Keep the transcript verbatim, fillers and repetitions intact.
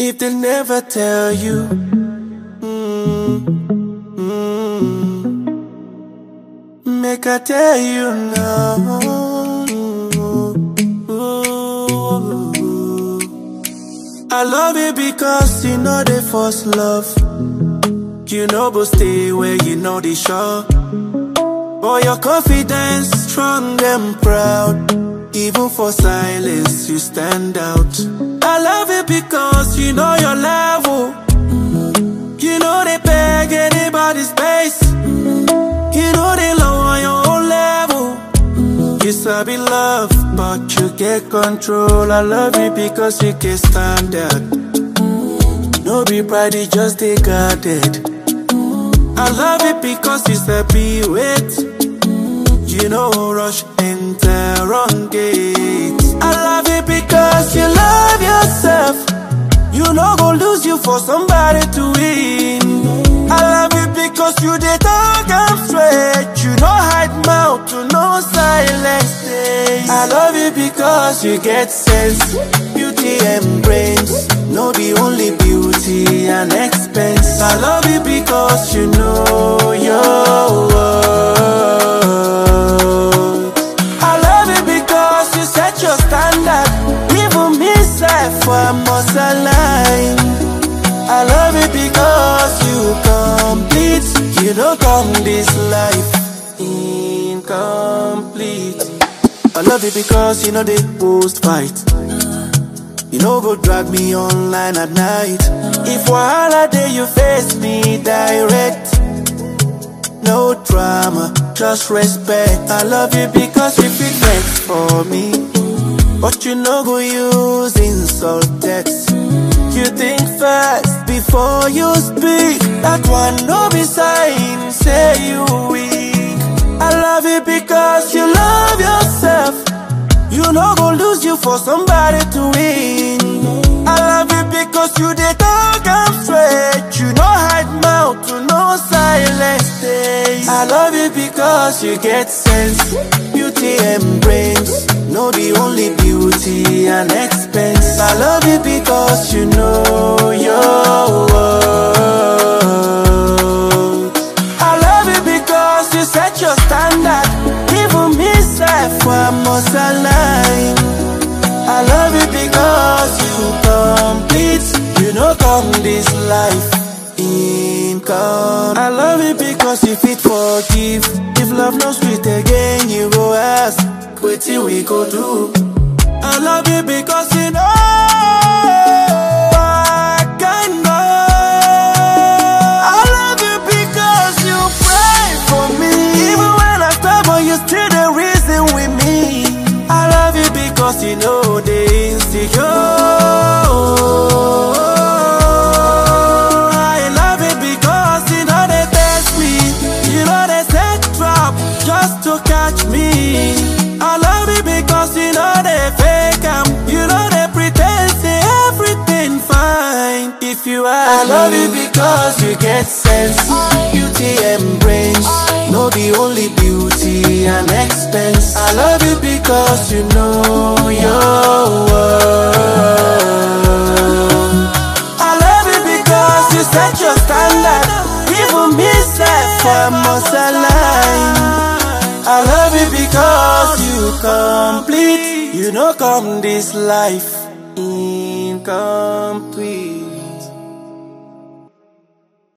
if they never tell you. Mm, mm, make I tell you now. Ooh, I love you because you know the first love. You know but stay where you know the show. Oh, your confidence strong and proud. Even for silence, you stand out. I love it because you know your level. You know they beg anybody's space. You know they low on your own level. You sabi love, but you get control. I love it because you can stand out. No be pride, you just stay guarded. I love it because you sabi wait. You know rush enter wrong gate. I love it because you love yourself. You know go lose you for somebody to win. I love it because you dey talk am straight. You know hide mouth, you know silence days. I love it because you get sense, beauty and brains. No be only beauty and expense. I love it because you know your worth. Your standard, even me self, I must align. I love it because you complete. You don't come this life incomplete. I love it because you know they post fight. You know go drag me online at night. If wahala day you face me direct. No drama, just respect. I love you because you feel next for me. But you know go use insult text. You think first before you speak. That one no be sign, say you weak. I love it because you love yourself. You know go lose you for somebody to win. I love it because you dey talk am straight. You know hide mouth, you know silence days. I love it because you get sense, beauty and brains. No the only beauty and expense. I love it because you know your worth. I love it because you set your standard. Even me self, I must align. I love it because you complete. You know come this life income. I love it because you fit forgive. If love no sweet again, you go ask, wetin we go do? I love you because you know I can know. I love you because you pray for me. Even when I stumble, you still the reason with me. I love you because you know the insecure. I love it because you know they test me. You know they set trap just to catch me. I love it because you know they fake em. You know they pretend say everything fine. If you ask I love it because you get sense, beauty and brains. No the only beauty and expense. I love it because you know your worth. I love it because you set your standard. Even me self, I must align. I love it because you complete. You know come this life incomplete.